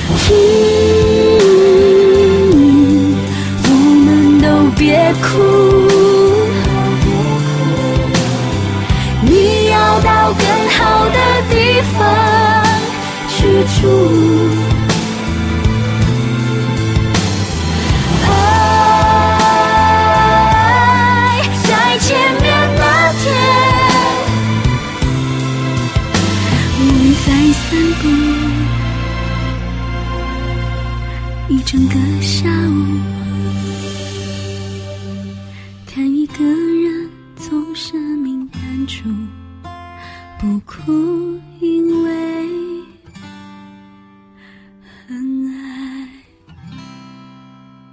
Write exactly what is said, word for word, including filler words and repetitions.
嗯，我们都别哭，你要到更好的地方去住。爱在前面那天，我们在散步一整个下午，看一个人从生命淡出，不哭